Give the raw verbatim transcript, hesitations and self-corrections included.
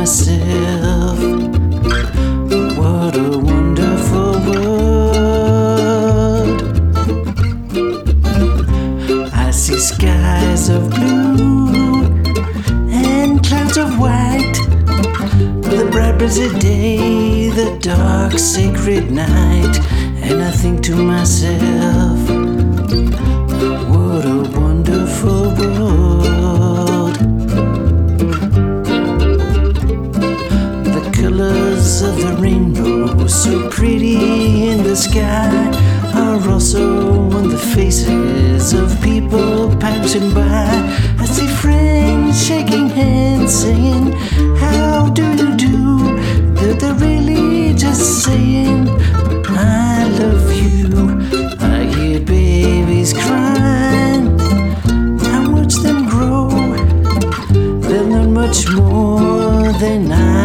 myself, what a wonderful world. I see skies of blue and clouds of white, the bright busy day, the dark sacred night, and I think to myself, what a wonderful world. The colors of the rainbow, so pretty in the sky, are also on the faces of people passing by. I see friends shaking hands, saying, how do you do? That they're really just saying, I love you. I hear babies crying, I watch them grow. They'll learn much more than I